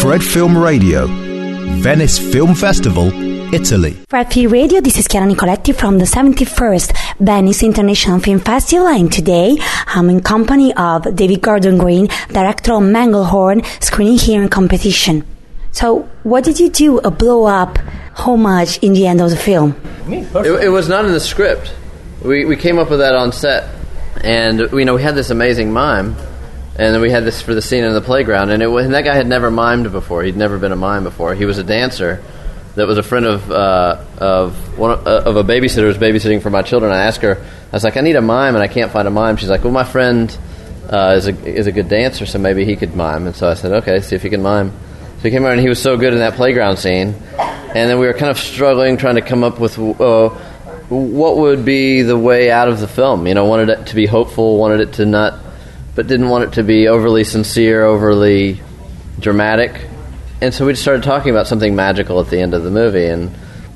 Fred Film Radio, Venice Film Festival, Italy. Fred Film Radio, this is Chiara Nicoletti from the 71st Venice International Film Festival, and today I'm in company of David Gordon Green, director of Manglehorn, screening here in competition. So, what did you do, a blow-up homage in the end of the film? It was not in the script. We came up with that on set, and we had this amazing mime, and then we had this for the scene in the playground, and that guy had never mimed before. He'd never been a mime before. He was a dancer that was a friend of a babysitter who was babysitting for my children. I asked her, I was like, I need a mime, and I can't find a mime. She's like, well, my friend is a good dancer, so maybe he could mime. And so I said, okay, see if he can mime. So he came out, and he was so good in that playground scene. And then we were kind of struggling, trying to come up with what would be the way out of the film. Wanted it to be hopeful, wanted it to not, but didn't want it to be overly sincere, overly dramatic. And so we just started talking about something magical at the end of the movie. And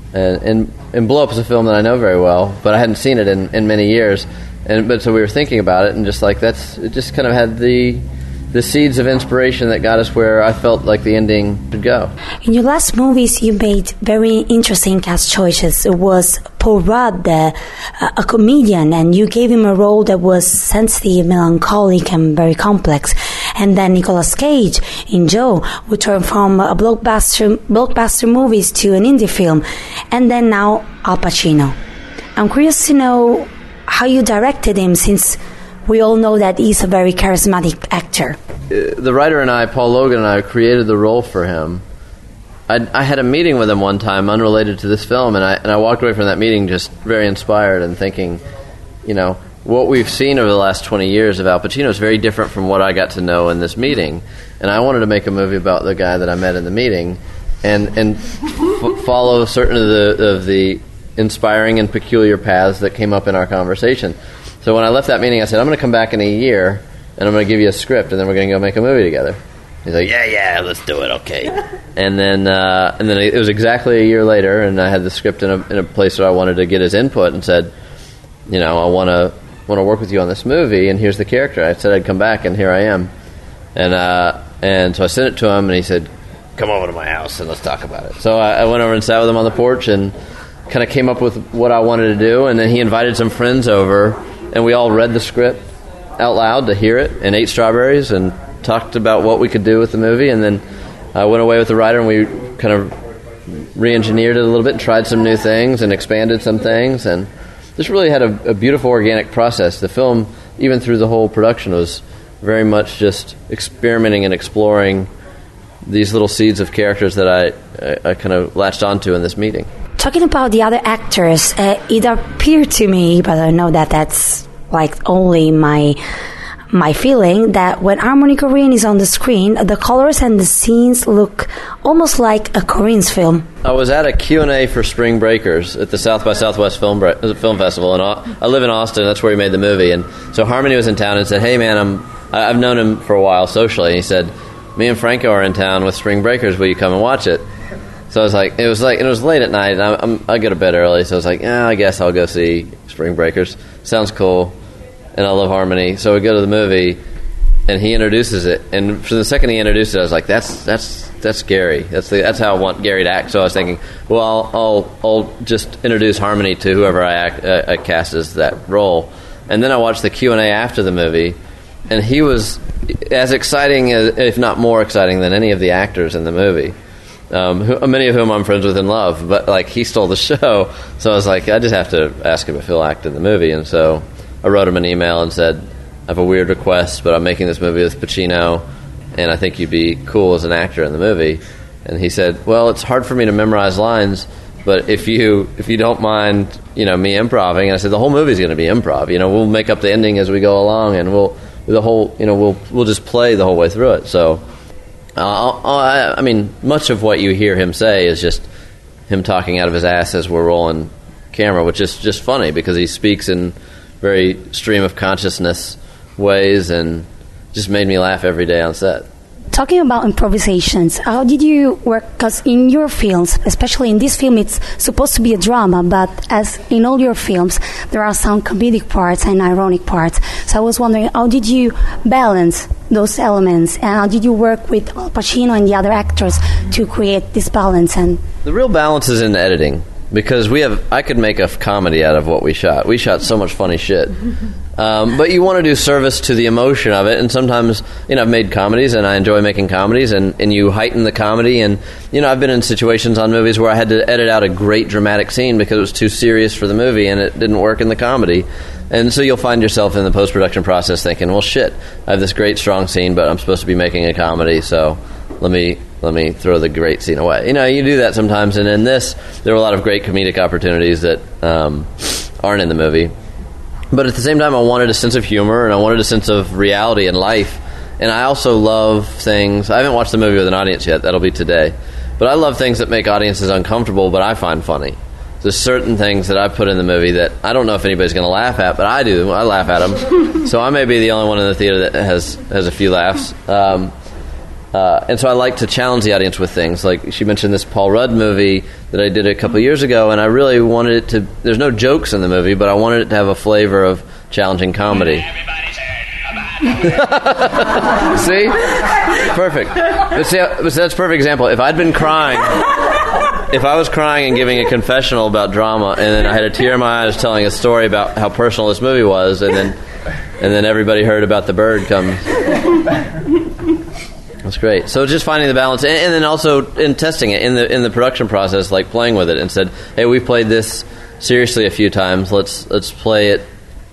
Blow Up is a film that I know very well, but I hadn't seen it in many years. But so we were thinking about it, and just like it just kind of had the seeds of inspiration that got us where I felt like the ending should go. In your last movies, you made very interesting cast choices. It was Paul Rudd, a comedian, and you gave him a role that was sensitive, melancholic, and very complex. And then Nicolas Cage in Joe, who turned from a blockbuster movies to an indie film. And then now Al Pacino. I'm curious to know how you directed him, since we all know that he's a very charismatic actor. The writer and I, Paul Logan and I, created the role for him. I had a meeting with him one time unrelated to this film, and I walked away from that meeting just very inspired and thinking, what we've seen over the last 20 years of Al Pacino is very different from what I got to know in this meeting. And I wanted to make a movie about the guy that I met in the meeting and follow certain of the inspiring and peculiar paths that came up in our conversation. So when I left that meeting, I said, I'm going to come back in a year, and I'm going to give you a script, and then we're going to go make a movie together. He's like, yeah, let's do it, okay. and then it was exactly a year later, and I had the script in a place where I wanted to get his input, and said, I want to work with you on this movie, and here's the character. I said I'd come back, and here I am. And so I sent it to him, and he said, come over to my house, and let's talk about it. So I went over and sat with him on the porch, and kind of came up with what I wanted to do, and then he invited some friends over, and we all read the script out loud to hear it and ate strawberries and talked about what we could do with the movie. And then I went away with the writer, and we kind of re-engineered it a little bit and tried some new things and expanded some things. And this really had a beautiful organic process. The film, even through the whole production, was very much just experimenting and exploring these little seeds of characters that I kind of latched onto in this meeting. Talking about the other actors, it appeared to me, but I know that that's like only my feeling, that when Harmony Korine is on the screen, the colors and the scenes look almost like a Korine's film. I was at a Q&A for Spring Breakers at the South by Southwest Film Festival, and I live in Austin. That's where we made the movie. And so Harmony was in town and said, hey, man, I've known him for a while socially. And he said, me and Franco are in town with Spring Breakers. Will you come and watch it? So I was like, it was late at night, and I go to bed early, so I was like, I guess I'll go see Spring Breakers. Sounds cool, and I love Harmony. So we go to the movie, and he introduces it, and for the second he introduced it, I was like, that's Gary. That's how I want Gary to act. So I was thinking, well, I'll just introduce Harmony to whoever I cast as that role. And then I watched the Q&A after the movie, and he was as exciting, if not more exciting, than any of the actors in the movie. Many of whom I'm friends with and love, but he stole the show. So I was like, I just have to ask him if he'll act in the movie. And so I wrote him an email and said, I have a weird request, but I'm making this movie with Pacino, and I think you'd be cool as an actor in the movie. And he said, well, it's hard for me to memorize lines, but if you don't mind, me improvising. And I said, the whole movie's going to be improv. We'll make up the ending as we go along, and we'll just play the whole way through it. So. I mean, much of what you hear him say is just him talking out of his ass as we're rolling camera, which is just funny because he speaks in very stream of consciousness ways, and just made me laugh every day on set. Talking about improvisations, how did you work? Because in your films, especially in this film, it's supposed to be a drama, but as in all your films, there are some comedic parts and ironic parts. So I was wondering, how did you balance those elements? And how did you work with Al Pacino and the other actors to create this balance? And the real balance is in editing, because I could make a comedy out of what we shot. We shot so much funny shit. But you want to do service to the emotion of it, and sometimes, I've made comedies, and I enjoy making comedies, and you heighten the comedy, and, I've been in situations on movies where I had to edit out a great dramatic scene because it was too serious for the movie, and it didn't work in the comedy. And so you'll find yourself in the post-production process thinking, well, shit, I have this great, strong scene, but I'm supposed to be making a comedy, so let me throw the great scene away. You do that sometimes, and in this, there were a lot of great comedic opportunities that aren't in the movie. But at the same time, I wanted a sense of humor, and I wanted a sense of reality and life. And I also love things... I haven't watched the movie with an audience yet. That'll be today. But I love things that make audiences uncomfortable, but I find funny. There's certain things that I put in the movie that I don't know if anybody's going to laugh at, but I do. I laugh at them. So I may be the only one in the theater that has a few laughs. And so I like to challenge the audience with things. Like she mentioned this Paul Rudd movie that I did a couple of years ago, and I really wanted it to... There's no jokes in the movie, but I wanted it to have a flavor of challenging comedy. See? Perfect. But that's a perfect example. If I'd been crying... If I was crying and giving a confessional about drama, and then I had a tear in my eyes telling a story about how personal this movie was, and then everybody heard about the bird come... That's great. So just finding the balance, and then also in testing it in the production process, like playing with it, and said, "Hey, we've played this seriously a few times. Let's play it,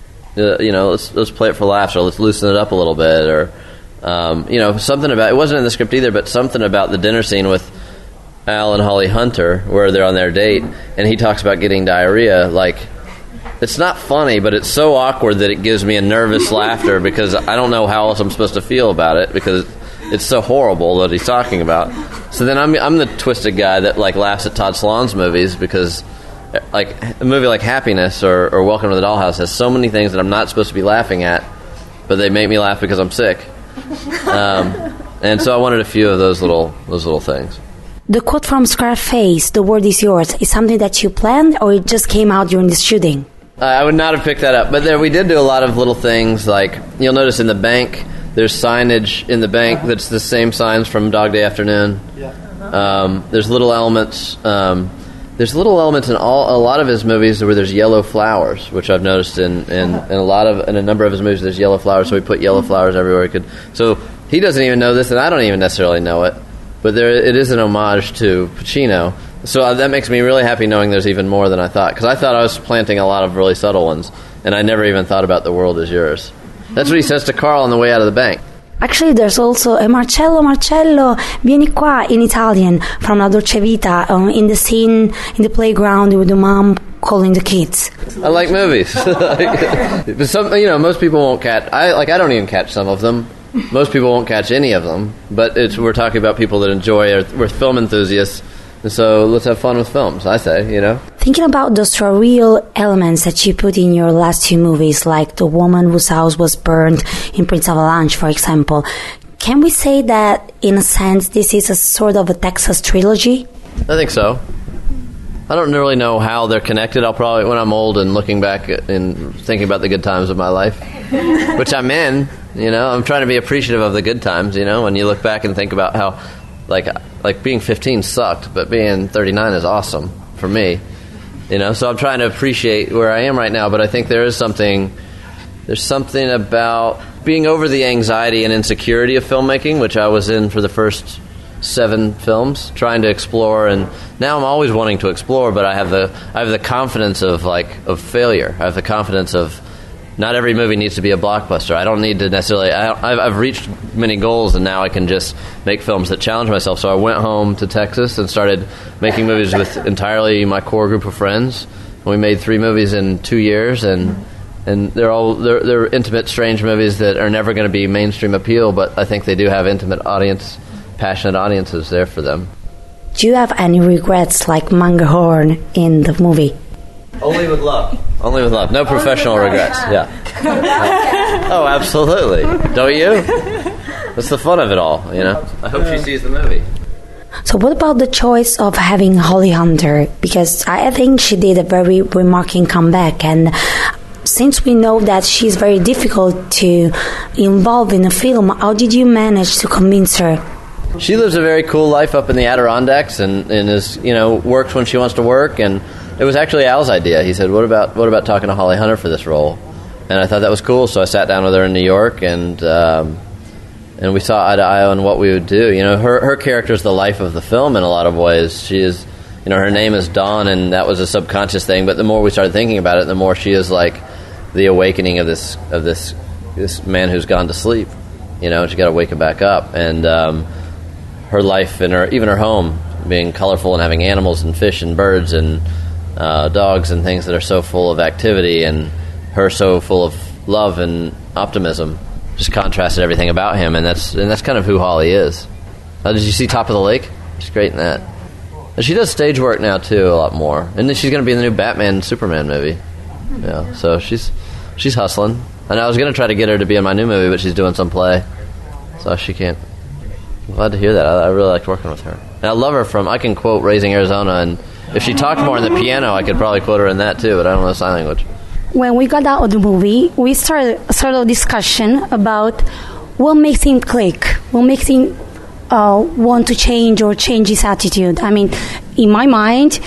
let's play it for laughs, or let's loosen it up a little bit, or something about it wasn't in the script either, but something about the dinner scene with Al and Holly Hunter, where they're on their date, and he talks about getting diarrhea. Like, it's not funny, but it's so awkward that it gives me a nervous laughter because I don't know how else I'm supposed to feel about it because it's so horrible that he's talking about. So then I'm the twisted guy that laughs at Todd Solondz's movies because a movie like Happiness or Welcome to the Dollhouse has so many things that I'm not supposed to be laughing at, but they make me laugh because I'm sick. And so I wanted a few of those little things. The quote from Scarface, "The word is yours," is something that you planned or it just came out during the shooting? I would not have picked that up, but we did do a lot of little things. Like you'll notice in the bank, there's signage in the bank that's the same signs from Dog Day Afternoon. Yeah. There's little elements. There's little elements in a lot of his movies where there's yellow flowers, which I've noticed in a number of his movies. There's yellow flowers, so we put yellow flowers everywhere he could. So he doesn't even know this, and I don't even necessarily know it. But it is an homage to Pacino. So that makes me really happy knowing there's even more than I thought, because I thought I was planting a lot of really subtle ones, and I never even thought about the world is yours. That's what he says to Carl on the way out of the bank. Actually, there's also a Marcello, vieni qua in Italian from La Dolce Vita in the scene in the playground with the mom calling the kids. I like movies. But most people won't catch... I don't even catch some of them. Most people won't catch any of them. But we're talking about people that enjoy... We're film enthusiasts. And so let's have fun with films, I say, Thinking about those surreal elements that you put in your last two movies, like the woman whose house was burned in Prince Avalanche, for example, can we say that, in a sense, this is a sort of a Texas trilogy? I think so. I don't really know how they're connected. I'll probably, when I'm old and looking back and thinking about the good times of my life, which I'm in, I'm trying to be appreciative of the good times, when you look back and think about how... Like being 15 sucked, but being 39 is awesome for me. So I'm trying to appreciate where I am right now, but I think there's something about being over the anxiety and insecurity of filmmaking, which I was in for the first 7 films, trying to explore, and now I'm always wanting to explore, but I have the confidence of failure. I have the confidence of not every movie needs to be a blockbuster. I don't need to necessarily... I've reached many goals, and now I can just make films that challenge myself. So I went home to Texas and started making movies with entirely my core group of friends. We made 3 movies in 2 years, and they're intimate, strange movies that are never going to be mainstream appeal, but I think they do have intimate passionate audiences there for them. Do you have any regrets, like Mangerhorn in the movie? Only with love. Only with love. No professional regrets. Yeah. Oh, absolutely. Don't you? That's the fun of it all, I hope she sees the movie. So what about the choice of having Holly Hunter? Because I think she did a very remarkable comeback, and since we know that she's very difficult to involve in a film, how did you manage to convince her? She lives a very cool life up in the Adirondacks and is, works when she wants to work. And it was actually Al's idea. He said, what about talking to Holly Hunter for this role? And I thought that was cool, so I sat down with her in New York, and we saw eye to eye on what we would do. Her character is the life of the film in a lot of ways. She is, her name is Dawn, and that was a subconscious thing. But the more we started thinking about it, the more she is like the awakening of this man who's gone to sleep. And she got to wake him back up. And her life and even her home being colorful and having animals and fish and birds and dogs and things that are so full of activity, and her so full of love and optimism, just contrasted everything about him, and that's kind of who Holly is. Did you see Top of the Lake? She's great in that. And she does stage work now too, a lot more, and then she's going to be in the new Batman Superman movie. Yeah, so she's hustling. And I was going to try to get her to be in my new movie, but she's doing some play, so she can't. I'm glad to hear that. I really liked working with her, and I love her I can quote Raising Arizona, and if she talked more in the piano, I could probably quote her in that too, but I don't know sign language. When we got out of the movie, we started a sort of discussion about what makes him click, what makes him want to change or change his attitude. I mean, in my mind,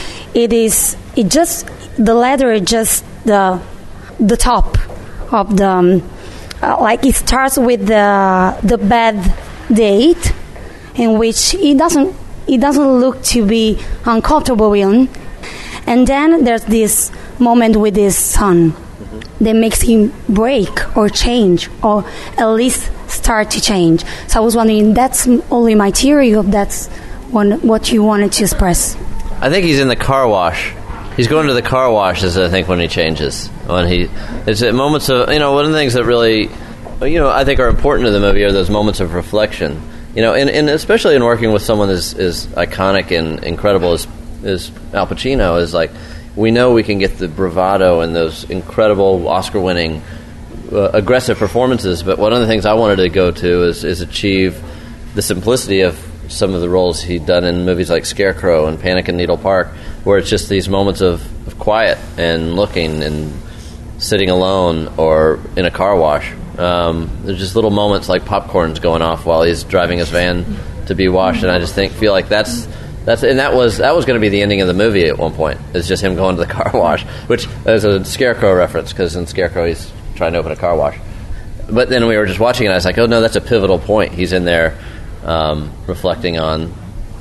the letter is just the top of the, like it starts with the bad date, in which he doesn't look to be uncomfortable in, and then there's this moment with his son that makes him break or change, or at least start to change. So I was wondering, that's only my theory, of that's what you wanted to express. I think he's in the car wash. He's going to the car wash, I think, when he changes. It's at moments of, one of the things that really, I think are important to the movie are those moments of reflection. And especially in working with someone as iconic and incredible as Al Pacino, is like, we know we can get the bravado and those incredible Oscar-winning, aggressive performances, but one of the things I wanted to go to is achieve the simplicity of some of the roles he'd done in movies like Scarecrow and Panic in Needle Park, where it's just these moments of quiet and looking and sitting alone or in a car wash. There's just little moments like popcorn's going off while he's driving his van to be washed, and I just feel like that was going to be the ending of the movie at one point. It's just him going to the car wash, which is a Scarecrow reference, because in Scarecrow he's trying to open a car wash. But then we were just watching it, and I was like, oh no, that's a pivotal point. He's in there reflecting on,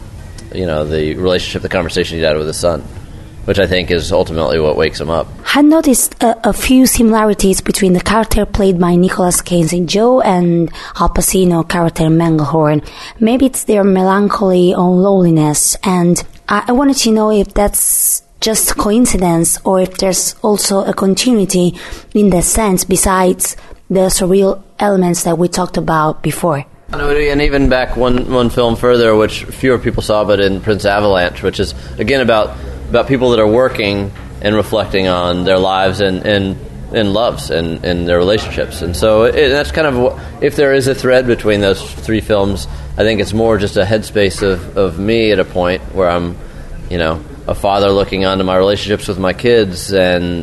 the relationship, the conversation he had with his son, which I think is ultimately what wakes him up. I noticed a few similarities between the character played by Nicolas Cage in Joe and Al Pacino character Manglehorn. Maybe it's their melancholy or loneliness, and I wanted to know if that's just coincidence or if there's also a continuity in the sense besides the surreal elements that we talked about before. And even back one film further, which fewer people saw, but in Prince Avalanche, which is again about people that are working and reflecting on their lives and loves and their relationships. And so that's kind of, if there is a thread between those three films, I think it's more just a headspace of me at a point where I'm, a father looking onto my relationships with my kids and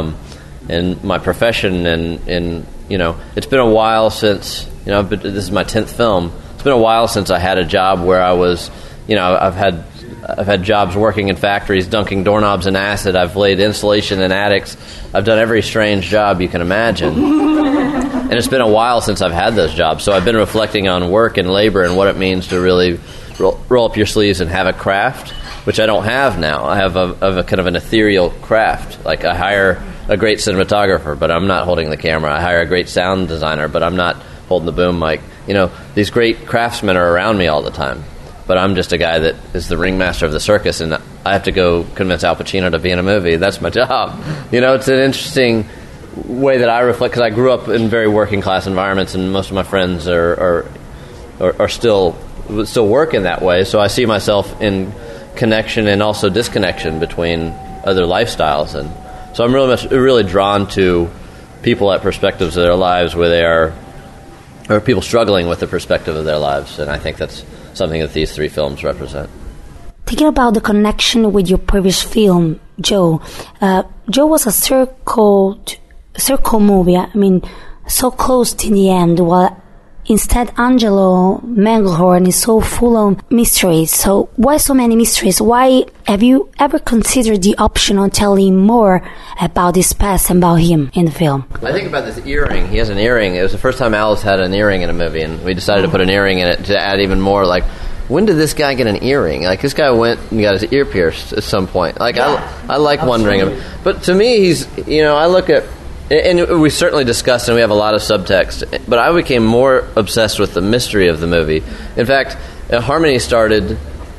my profession and it's been a while since, this is my 10th film. It's been a while since I had a job where I was, I've had jobs working in factories, dunking doorknobs in acid. I've laid insulation in attics. I've done every strange job you can imagine. And it's been a while since I've had those jobs. So I've been reflecting on work and labor and what it means to really roll up your sleeves and have a craft, which I don't have now. I have a kind of an ethereal craft. Like I hire a great cinematographer, but I'm not holding the camera. I hire a great sound designer, but I'm not holding the boom mic. These great craftsmen are around me all the time. But I'm just a guy that is the ringmaster of the circus, and I have to go convince Al Pacino to be in a movie. That's my job. It's an interesting way that I reflect, because I grew up in very working-class environments, and most of my friends are still work in that way. So I see myself in connection and also disconnection between other lifestyles. And so I'm really drawn to people at perspectives of their lives where they are, or people struggling with the perspective of their lives, and I think that's something that these three films represent. Thinking about the connection with your previous film, Joe. Joe was a circled circle movie. I mean, so close to the end, while instead Angelo Manglehorn is so full of mysteries. So why so many mysteries? Why have you ever considered the option of telling more about his past and about him in the film? I think about this earring. He has an earring. It was the first time Alice had an earring in a movie, and we decided to put an earring in it to add even more, like, when did this guy get an earring? Like, this guy went and got his ear pierced at some point. Like, I like wondering. But to me, he's, I look at, and we certainly discussed, and we have a lot of subtext, but I became more obsessed with the mystery of the movie. In fact, Harmony started,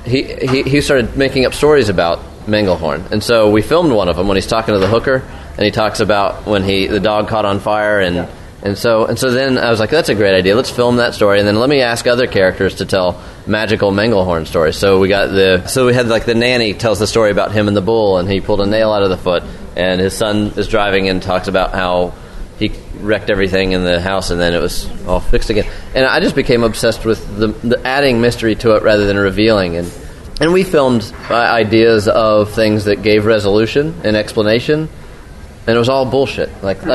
he started making up stories about Manglehorn. And so we filmed one of them when he's talking to the hooker, and he talks about when the dog caught on fire, and so then I was like, that's a great idea. Let's film that story, and then let me ask other characters to tell magical Manglehorn stories. So we had the nanny tells the story about him and the bull, and he pulled a nail out of the foot, and his son is driving and talks about how he wrecked everything in the house, and then it was all fixed again. And I just became obsessed with the adding mystery to it rather than revealing. And we filmed ideas of things that gave resolution and explanation. And it was all bullshit. Like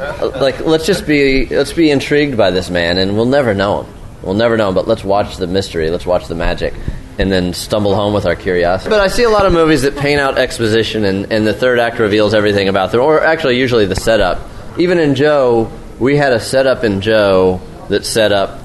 let's be intrigued by this man, and we'll never know him. We'll never know him, but let's watch the mystery, let's watch the magic, and then stumble home with our curiosity. But I see a lot of movies that paint out exposition, and the third act reveals everything about them, or actually usually the setup. Even in Joe, we had a setup in Joe that set up,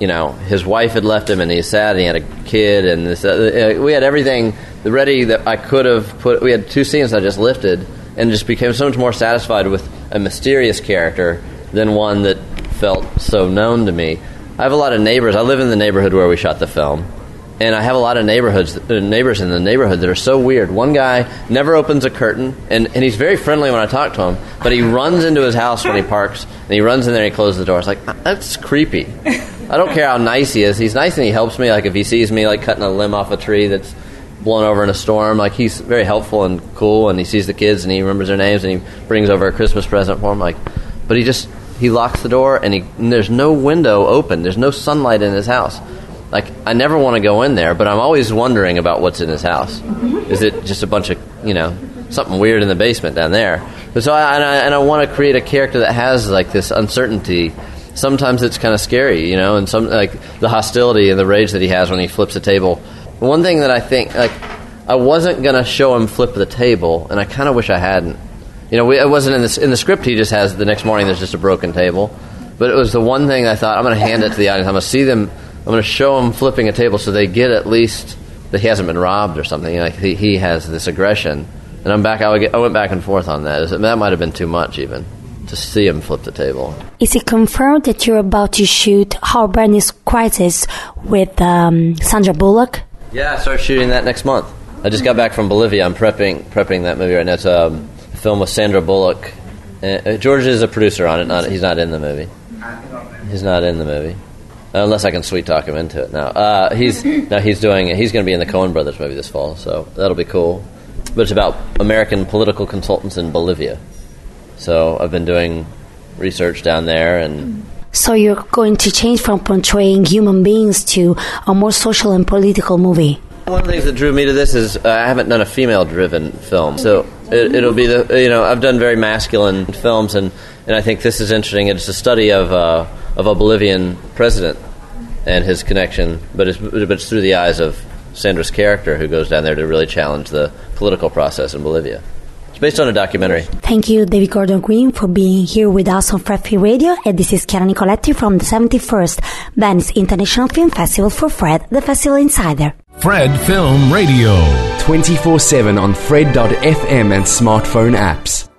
his wife had left him, and he's sad, and he had a kid, and we had everything ready that I could have put. We had 2 scenes I just lifted, and just became so much more satisfied with a mysterious character than one that felt so known to me. I have a lot of neighbors. I live in the neighborhood where we shot the film, and I have a lot of neighbors in the neighborhood that are so weird. One guy never opens a curtain, and he's very friendly when I talk to him, but he runs into his house when he parks, and he runs in there and he closes the door. It's like, that's creepy. I don't care how nice he is. He's nice and he helps me. Like if he sees me like cutting a limb off a tree that's blown over in a storm, like he's very helpful and cool, and he sees the kids and he remembers their names and he brings over a Christmas present for them. But he locks the door, and there's no window open. There's no sunlight in his house. Like, I never want to go in there, but I'm always wondering about what's in his house. Is it just a bunch of, something weird in the basement down there? But so I want to create a character that has like this uncertainty. Sometimes it's kind of scary, and some like the hostility and the rage that he has when he flips a table. One thing that I think, I wasn't going to show him flip the table, and I kind of wish I hadn't. It wasn't in the script. He just has the next morning there's just a broken table, but it was the one thing I thought I'm going to hand it to the audience. I'm going to see them. I'm going to show them flipping a table so they get at least that he hasn't been robbed or something. Like he has this aggression, and I went back and forth on that. That might have been too much even to see him flip the table. Is it confirmed that you're about to shoot Howard Bernie's Crisis with Sandra Bullock? Yeah, I start shooting that next month. I just got back from Bolivia. I'm prepping that movie right now. It's a film with Sandra Bullock. George is a producer on it. He's not in the movie. He's not in the movie. Unless I can sweet talk him into it now. He's going to be in the Coen Brothers movie this fall, so that'll be cool. But it's about American political consultants in Bolivia. So I've been doing research down there, and so you're going to change from portraying human beings to a more social and political movie. One of the things that drew me to this is I haven't done a female-driven film, so it'll be I've done very masculine films, and I think this is interesting. It's a study of a Bolivian president and his connection, but it's through the eyes of Sandra's character, who goes down there to really challenge the political process in Bolivia. It's based on a documentary. Thank you, David Gordon Green, for being here with us on Fred Free Radio. And this is Chiara Nicoletti from the 71st Venice International Film Festival for Fred, the Festival Insider. Fred Film Radio. 24/7 on Fred.fm and smartphone apps.